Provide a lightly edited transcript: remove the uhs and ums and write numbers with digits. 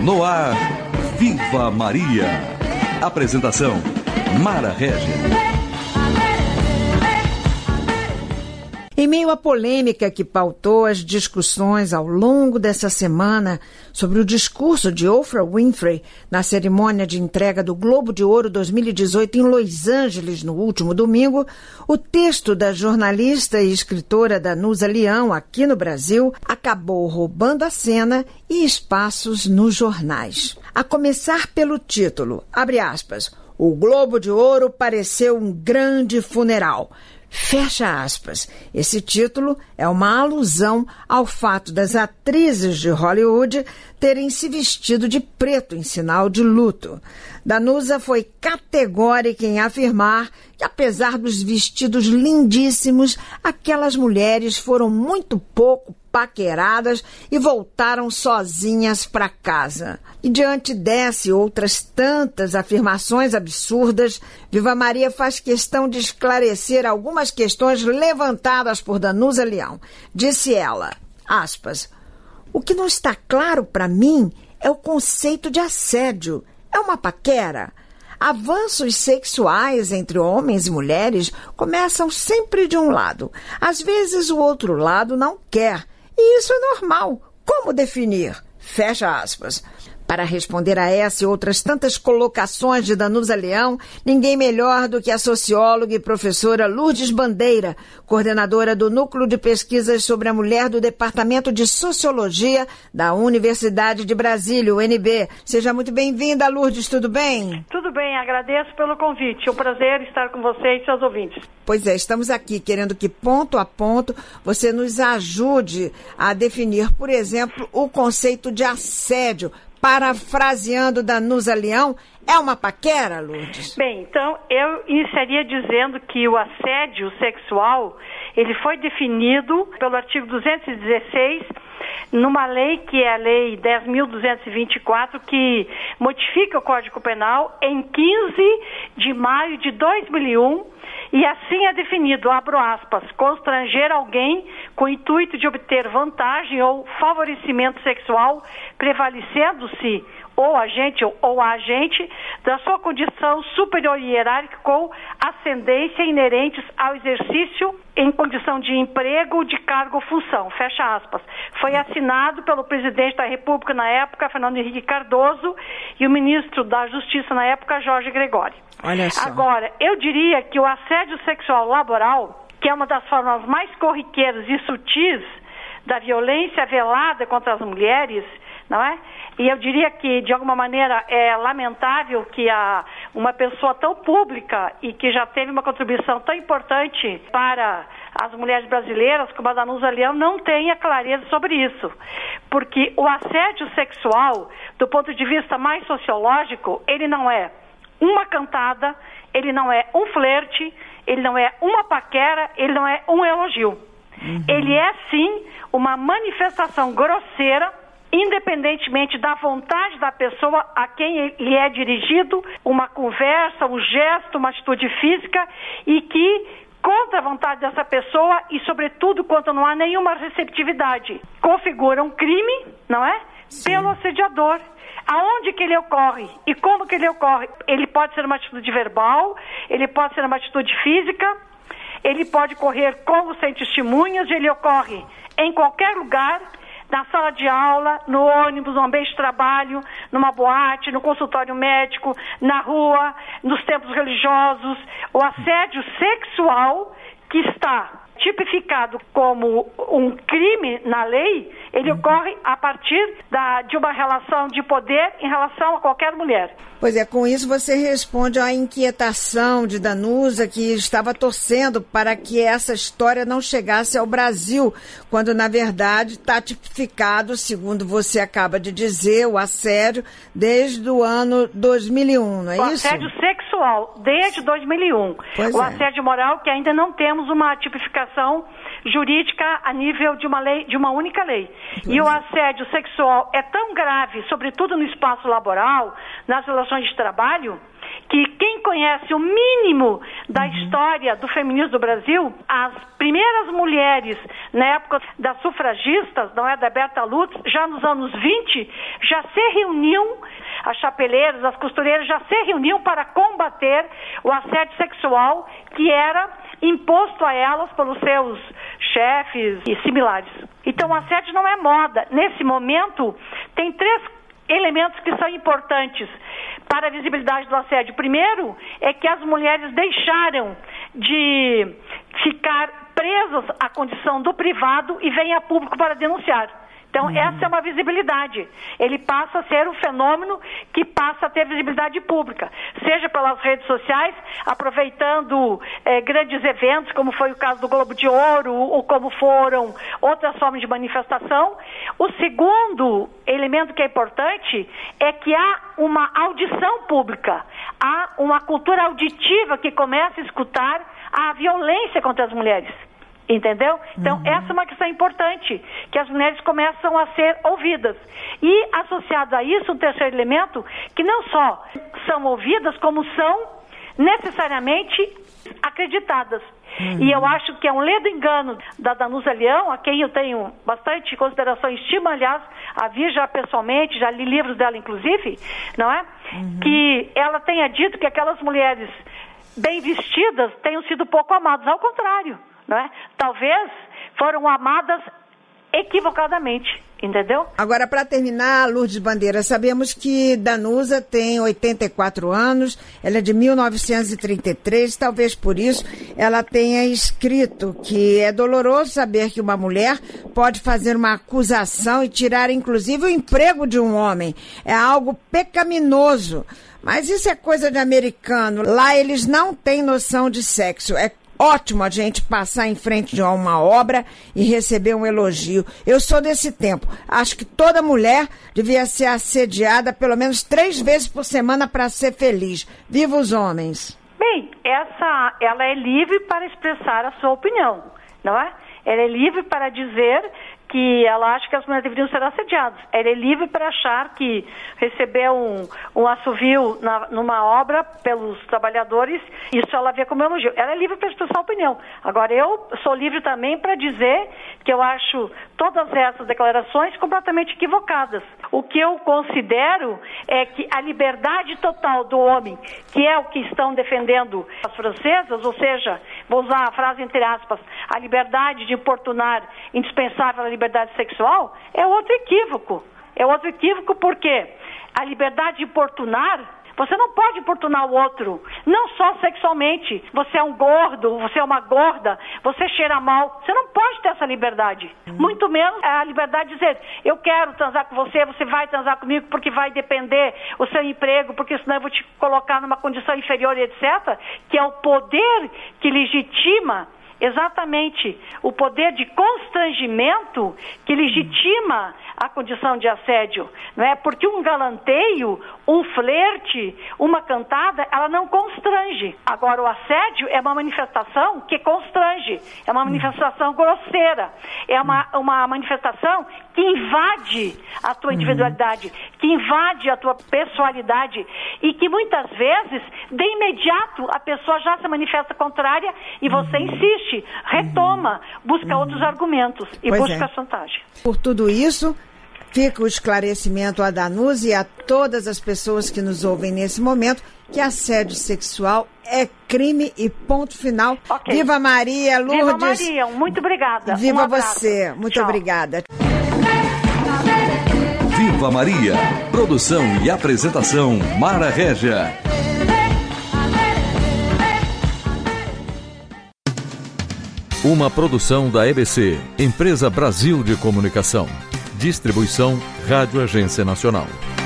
No ar, Viva Maria. Apresentação, Mara Regis. Em meio à polêmica que pautou as discussões ao longo dessa semana sobre o discurso de Oprah Winfrey na cerimônia de entrega do Globo de Ouro 2018 em Los Angeles no último domingo, o texto da jornalista e escritora Danusa Leão, aqui no Brasil, acabou roubando a cena e espaços nos jornais. A começar pelo título, abre aspas, o Globo de Ouro pareceu um grande funeral. Fecha aspas. Esse título é uma alusão ao fato das atrizes de Hollywood terem se vestido de preto em sinal de luto. Danusa foi categórica em afirmar que, apesar dos vestidos lindíssimos, aquelas mulheres foram muito pouco paqueradas e voltaram sozinhas para casa. E diante dessa e outras tantas afirmações absurdas, Viva Maria faz questão de esclarecer algumas questões levantadas por Danusa Leão. Disse ela, aspas, o que não está claro para mim é o conceito de assédio. É uma paquera? Avanços sexuais entre homens e mulheres começam sempre de um lado. Às vezes o outro lado não quer. E isso é normal. Como definir? Fecha aspas. Para responder a essa e outras tantas colocações de Danusa Leão, ninguém melhor do que a socióloga e professora Lourdes Bandeira, coordenadora do Núcleo de Pesquisas sobre a Mulher do Departamento de Sociologia da Universidade de Brasília, UNB. Seja muito bem-vinda, Lourdes, tudo bem? Tudo bem, agradeço pelo convite. É um prazer estar com você e seus ouvintes. Pois é, estamos aqui querendo que, ponto a ponto, você nos ajude a definir, por exemplo, o conceito de assédio. Parafraseando Danusa Leão, é uma paquera, Lourdes? Bem, então eu iniciaria dizendo que o assédio sexual, ele foi definido pelo artigo 216, numa lei que é a Lei 10.224, que modifica o Código Penal em 15 de maio de 2001, e assim é definido, abro aspas, constranger alguém com o intuito de obter vantagem ou favorecimento sexual, prevalecendo-se ou a agente da sua condição superior e hierárquica ou ascendência inerentes ao exercício em condição de emprego, de cargo ou função, fecha aspas. Foi assinado pelo presidente da República na época, Fernando Henrique Cardoso, e o ministro da Justiça na época, Jorge Gregório. Olha só. Agora, eu diria que o assédio sexual laboral, que é uma das formas mais corriqueiras e sutis da violência velada contra as mulheres, não é? E eu diria que, de alguma maneira, é lamentável que uma pessoa tão pública e que já teve uma contribuição tão importante para as mulheres brasileiras, como a Danusa Leão, não tenha clareza sobre isso. Porque o assédio sexual, do ponto de vista mais sociológico, ele não é uma cantada, ele não é um flerte, ele não é uma paquera, ele não é um elogio. Ele é, sim, uma manifestação grosseira, independentemente da vontade da pessoa a quem lhe é dirigido, uma conversa, um gesto, uma atitude física, e que, contra a vontade dessa pessoa e, sobretudo, quando não há nenhuma receptividade, configura um crime, não é? Sim. Pelo assediador. Aonde que ele ocorre e como que ele ocorre? Ele pode ser uma atitude verbal, ele pode ser uma atitude física, ele pode ocorrer com ou sem testemunhas, ele ocorre em qualquer lugar, na sala de aula, no ônibus, no ambiente de trabalho, numa boate, no consultório médico, na rua, nos templos religiosos. O assédio sexual, que está tipificado como um crime na lei, ele ocorre a partir de uma relação de poder em relação a qualquer mulher. Pois é, com isso você responde à inquietação de Danusa, que estava torcendo para que essa história não chegasse ao Brasil, quando na verdade está tipificado, segundo você acaba de dizer, o assédio desde o ano 2001, não é isso? O assédio sexual. sexual desde 2001. O assédio moral, que ainda não temos uma tipificação jurídica a nível de uma lei, de uma única lei. E o assédio sexual é tão grave, sobretudo no espaço laboral, nas relações de trabalho, que quem conhece o mínimo da história do feminismo do Brasil, as primeiras mulheres, na época das sufragistas, não é, da Berta Lutz, já nos anos 20, já se reuniam, as chapeleiras, as costureiras já se reuniam para combater o assédio sexual que era imposto a elas pelos seus chefes e similares. Então o assédio não é moda. Nesse momento, tem 3 elementos que são importantes para a visibilidade do assédio. Primeiro é que as mulheres deixaram de ficar presas à condição do privado e vêm a público para denunciar. Então, essa é uma visibilidade. Ele passa a ser um fenômeno que passa a ter visibilidade pública, seja pelas redes sociais, aproveitando grandes eventos, como foi o caso do Globo de Ouro, ou como foram outras formas de manifestação. O segundo elemento que é importante é que há uma audição pública, há uma cultura auditiva que começa a escutar a violência contra as mulheres. Entendeu? Então, essa é uma questão importante, que as mulheres começam a ser ouvidas. E, associado a isso, um terceiro elemento, que não só são ouvidas, como são necessariamente acreditadas. E eu acho que é um ledo engano da Danusa Leão, a quem eu tenho bastante consideração e estima, aliás, a vi já pessoalmente, já li livros dela, inclusive, não é? Que ela tenha dito que aquelas mulheres bem vestidas tenham sido pouco amadas. Ao contrário. Não é? Talvez foram amadas equivocadamente, entendeu? Agora, para terminar, Lourdes Bandeira, sabemos que Danusa tem 84 anos, ela é de 1933, talvez por isso ela tenha escrito que é doloroso saber que uma mulher pode fazer uma acusação e tirar, inclusive, o emprego de um homem. É algo pecaminoso. Mas isso é coisa de americano. Lá eles não têm noção de sexo. É ótimo a gente passar em frente de uma obra e receber um elogio. Eu sou desse tempo. Acho que toda mulher devia ser assediada pelo menos 3 vezes por semana para ser feliz. Viva os homens! Bem, ela é livre para expressar a sua opinião, não é? Ela é livre para dizer que ela acha que as mulheres deveriam ser assediadas. Ela é livre para achar que receber um assovio numa obra pelos trabalhadores, isso ela vê como elogio. Ela é livre para expressar a opinião. Agora, eu sou livre também para dizer que eu acho todas essas declarações completamente equivocadas. O que eu considero é que a liberdade total do homem, que é o que estão defendendo as francesas, ou seja, vou usar a frase entre aspas, a liberdade de importunar, indispensável à liberdade sexual, é outro equívoco. É outro equívoco porque a liberdade de importunar, você não pode importunar o outro, não só sexualmente. Você é um gordo, você é uma gorda, você cheira mal. Você não pode ter essa liberdade. Muito menos a liberdade de dizer, eu quero transar com você, você vai transar comigo porque vai depender o seu emprego, porque senão eu vou te colocar numa condição inferior, etc. Que é o poder que legitima exatamente o poder de constrangimento que legitima a condição de assédio, não é? Porque um galanteio, um flerte, uma cantada, ela não constrange. Agora, o assédio é uma manifestação que constrange, é uma manifestação grosseira, é uma manifestação que invade a tua individualidade, que invade a tua pessoalidade e que muitas vezes, de imediato, a pessoa já se manifesta contrária e você insiste, retoma, busca outros argumentos e busca a chantagem. Por tudo isso, fica o esclarecimento a Danusa e a todas as pessoas que nos ouvem nesse momento que assédio sexual é crime e ponto final. Okay. Viva Maria, Lourdes. Viva Maria, muito obrigada. Viva você, muito obrigada. Viva Maria, produção e apresentação Mara Régia. Uma produção da EBC, Empresa Brasil de Comunicação. Distribuição Rádio Agência Nacional.